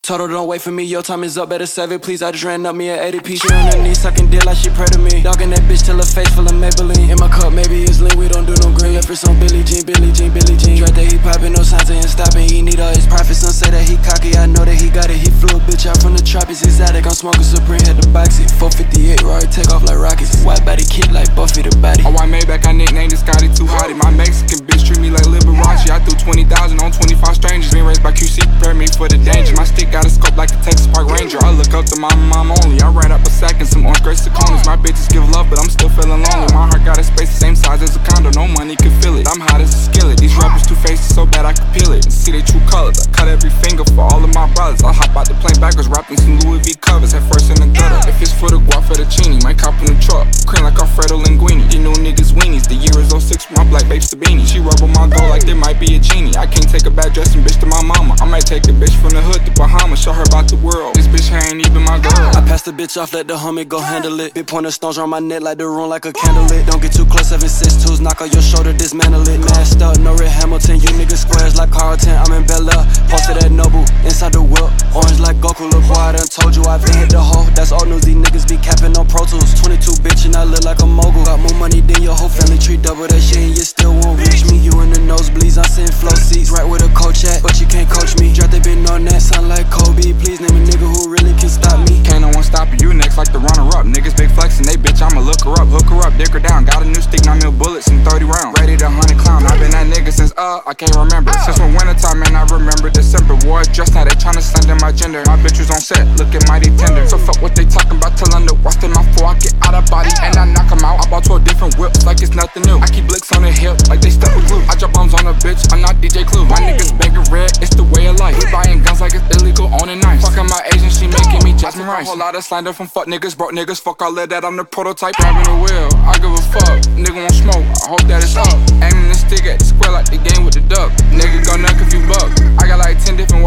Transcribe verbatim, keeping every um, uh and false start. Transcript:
Told her don't wait for me, your time is up, better save it please. I just ran up me an A D P. She on her knees, sucking dick like she pray to me. Dogging that bitch till her face full of Maybelline. In my cup, maybe it's lean, we don't do no green. Left wrist on Billie Jean, Billie Jean, Billie Jean. Dread that he poppin', no signs of him stopping. He need all his profits, some say that he cocky. I know that he got it, he flew a bitch out from the tropics. Exotic, I'm smoking Supreme, had to box it. four fifty-eight, Rory, take off like rockets. White body kid like Buffy the body. A white Maybach, I nicknamed it Scotty Too Hottie. My Mexican bitch treat me like Liberace. I threw twenty thousand on twenty-five strangers. Been raised by Q C, prepare me for the danger. My stick got a scope like a Texas Park Ranger. I look up to my mom only. I ran up a sack and some orange Grace Seconas. My bitches give love, but I'm still feeling lonely. My heart got a space the same size as a condo. No money can fill it. I'm hot as a skillet. These rappers two faces so bad I can peel it and see their true colors. I cut every finger for all of my brothers. I hop out the plane backwards, rapping some Louis V covers. Head first in the gutter. If it's for the guap fettuccine, might cop in the truck. Cream like Alfredo Linguini. You know niggas weenies. The year is oh six with my black babe Sabini. She rub on my gold like there might be a genie. I can't take a bad dressing bitch to my mama. I might take a bitch from the hood to Bahamas. Show her about the world. This bitch here ain't even my girl. I passed the bitch off, let the homie go handle it. Big pointer stones around my neck like the room like a candle lit. Don't get too close, seven six twos, knock on your shoulder, dismantle it. Masked up, no Red Hamilton, you niggas squares like Carlton. I'm in Bel Air, posted at Noble, inside the whip. Orange like Goku, look boy, I done told you I've hit the hole. That's all news, these niggas be capping on Pro Tools. twenty-two bitch and I look like a mogul. Got more money than your whole family tree, double that shit and you still won't reach me. You in the nosebleeds, I'm sitting flow seats, right with a coach at, but you can't coach me. Drop they been on that, sound like Kobe. Please name a nigga who really can stop me. Can't no one stop you, next like the runner-up. Niggas big flexin', they bitch, I'ma look her up. Hook her up, dick her down. Got a new stick, nine mil bullets and thirty rounds. Ready to hunt a clown, I been that nigga since, uh, I can't remember. Since when wintertime, man, I remember December. War dressed, now they tryna slander my gender. My bitch was on set, looking mighty tender. So fuck what they talking about, tell them to watch them out before I get out of body and I knock them out. I bought twelve different whips like it's nothing new. I keep licks on the hip like they stuck with glue. I drop bombs on a bitch, I'm not D J Clue. My niggas bangin' red, it's the way of life. We buying guns like it's illegal, owning knives. Fucking my Asian, she making me Jasmine Rice. A whole lot of slander from fuck niggas, broke niggas. Fuck all of that, I'm the prototype. Grabbing the wheel, I give a fuck. Nigga won't smoke, I hope that it's up. Aiming the stick at the square like the game with the duck. Nigga go nuck if you buck. I got like ten different